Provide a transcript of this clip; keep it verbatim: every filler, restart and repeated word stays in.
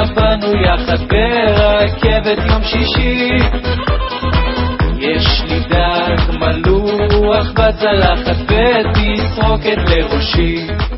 בנו יחד ברכבת יום שישי. יש לי דג מלוח בצלחת ותסרוקת לראשי.